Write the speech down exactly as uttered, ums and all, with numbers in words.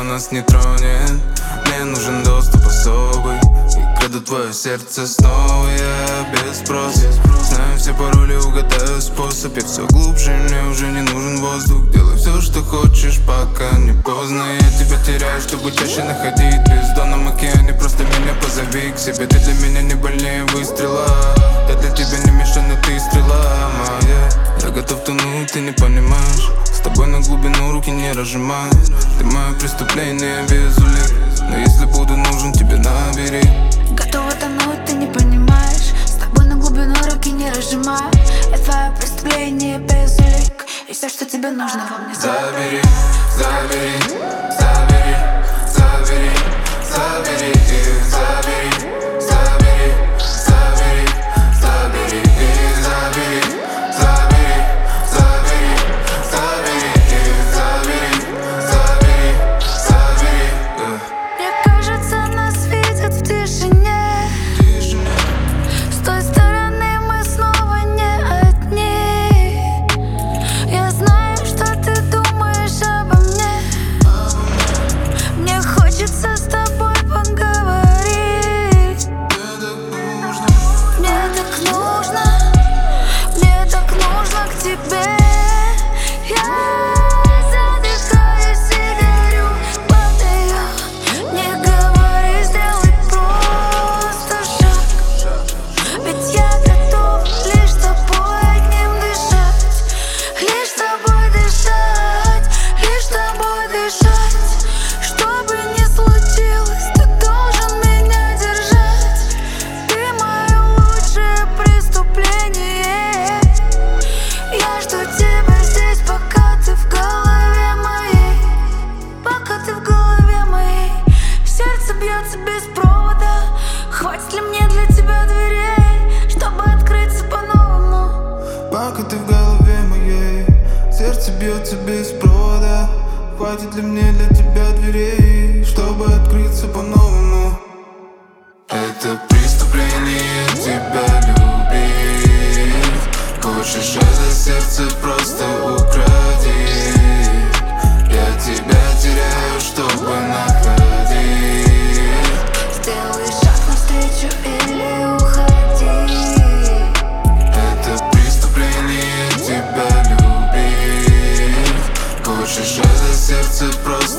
никто нас не тронет. Мне нужен доступ особый, и краду твое сердце снова я без спроса. Знаю все пароли, угадаю способ. Я все глубже, мне уже не нужен воздух. Делай все, что хочешь, пока не поздно. Я тебя теряю, чтобы чаще находить. В бездонном океане просто меня позови к себе. Ты для меня не больнее выстрела. Я для тебя не мишень, но ты стрела моя. Я готов тонуть, ты не понимаешь. С тобой на глубину руки не разжимаю. Ты мое преступление без улик, но если буду нужен, тебе набери. Готова тонуть, ты не понимаешь. С тобой на глубину руки не разжимаю. Я твое преступление без улик, и все, что тебе нужно во мне забери. Забери, забери, забери, забери, забери, забери, забери, забери, забери, забери, забери, забери, забери, забери, забери. Мне кажется, нас видят в тишине. С той стороны мы снова не одни. Я знаю, что ты думаешь обо мне. Мне хочется с тобой поговорить. Мне так нужно, мне так нужно к тебе. Я задыхаюсь и горю, падаю. Не говори, сделай просто шаг. Ведь я готов лишь с тобой одним дышать. Лишь с тобой дышать, лишь с тобой дышать. Что бы ни случилось, ты должен меня держать. Ты мое лучшее преступление. Я жду тебя здесь, пока ты в голове моей. Пока ты в голове моей. Сердце бьется без провода. Хватит ли мне для тебя дверей, чтобы открыться по-новому? Пока ты в голове моей, сердце бьется без провода. Хватит ли мне для тебя дверей, чтобы открыться по-новому? Это преступление тебя любить. Хочешь это сердце, просто укради. Я тебя теряю, чтобы находить. Сделай шаг навстречу или уходи. Это преступление тебя любить. Хочешь это сердце, просто